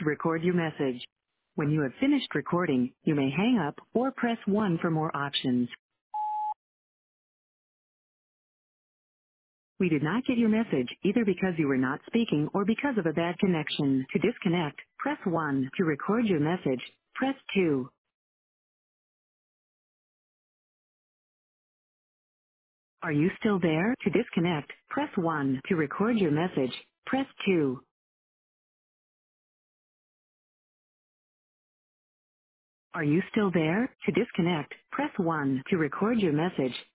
to record your message. When you have finished recording, you may hang up or press 1 for more options. We did not get your message either because you were not speaking or because of a bad connection. To disconnect, press 1. To record your message, press 2. Are you still there? To disconnect, press 1. To record your message, press 2. Are you still there? To disconnect, press 1. To record your message,